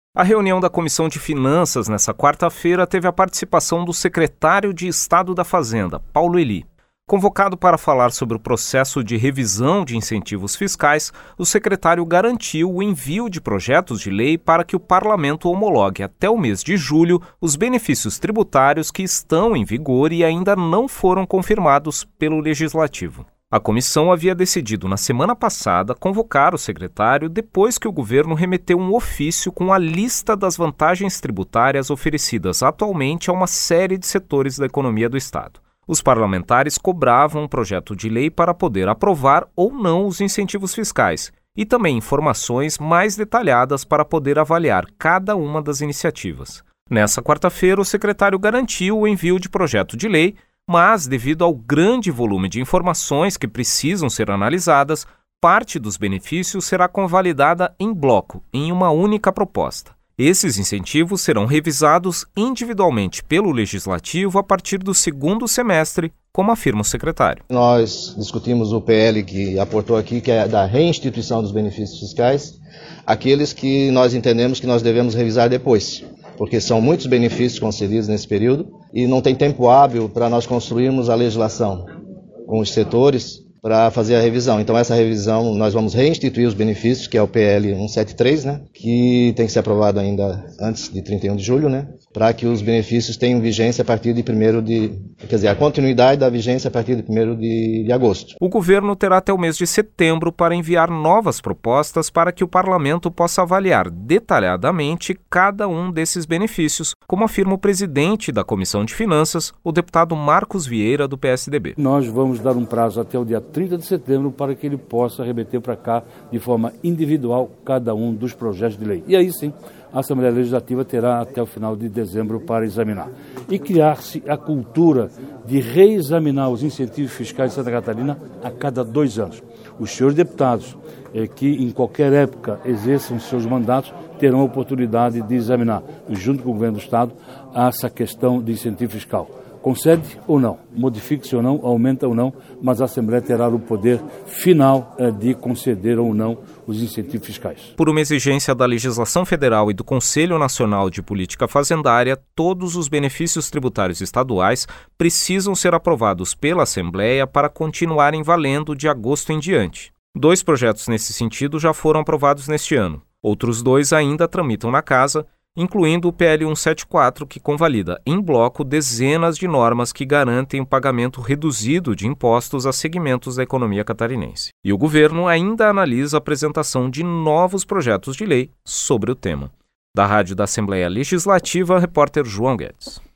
A reunião da Comissão de Finanças nesta quarta-feira teve a participação do secretário de Estado da Fazenda, Paulo Eli. Convocado para falar sobre o processo de revisão de incentivos fiscais, o secretário garantiu o envio de projetos de lei para que o parlamento homologue até o mês de julho os benefícios tributários que estão em vigor e ainda não foram confirmados pelo Legislativo. A comissão havia decidido na semana passada convocar o secretário depois que o governo remeteu um ofício com a lista das vantagens tributárias oferecidas atualmente a uma série de setores da economia do Estado. Os parlamentares cobravam um projeto de lei para poder aprovar ou não os incentivos fiscais e também informações mais detalhadas para poder avaliar cada uma das iniciativas. Nessa quarta-feira, o secretário garantiu o envio de projeto de lei, mas, devido ao grande volume de informações que precisam ser analisadas, parte dos benefícios será convalidada em bloco, em uma única proposta. Esses incentivos serão revisados individualmente pelo Legislativo a partir do segundo semestre, como afirma o secretário. Nós discutimos o PL que aportou aqui, que é da reinstituição dos benefícios fiscais, aqueles que nós entendemos que nós devemos revisar depois, porque são muitos benefícios concedidos nesse período e não tem tempo hábil para nós construirmos a legislação com os setores para fazer a revisão. Então essa revisão nós vamos reinstituir os benefícios, que é o PL 173, que tem que ser aprovado ainda antes de 31 de julho, para que os benefícios tenham vigência a partir de a continuidade da vigência a partir de 1º de agosto. O governo terá até o mês de setembro para enviar novas propostas para que o parlamento possa avaliar detalhadamente cada um desses benefícios, como afirma o presidente da Comissão de Finanças, o deputado Marcos Vieira, do PSDB. Nós vamos dar um prazo até o dia 30 de setembro para que ele possa remeter para cá de forma individual cada um dos projetos de lei. E aí sim, a Assembleia Legislativa terá até o final de dezembro para examinar. E criar-se a cultura de reexaminar os incentivos fiscais de Santa Catarina a cada 2 anos. Os senhores deputados que em qualquer época exerçam seus mandatos terão a oportunidade de examinar, junto com o governo do Estado, essa questão de incentivo fiscal. Concede ou não, modifica-se ou não, aumenta ou não, mas a Assembleia terá o poder final de conceder ou não os incentivos fiscais. Por uma exigência da legislação federal e do Conselho Nacional de Política Fazendária, todos os benefícios tributários estaduais precisam ser aprovados pela Assembleia para continuarem valendo de agosto em diante. 2 projetos nesse sentido já foram aprovados neste ano. Outros 2 ainda tramitam na Casa, incluindo o PL 174, que convalida em bloco dezenas de normas que garantem um pagamento reduzido de impostos a segmentos da economia catarinense. E o governo ainda analisa a apresentação de novos projetos de lei sobre o tema. Da Rádio da Assembleia Legislativa, repórter João Guedes.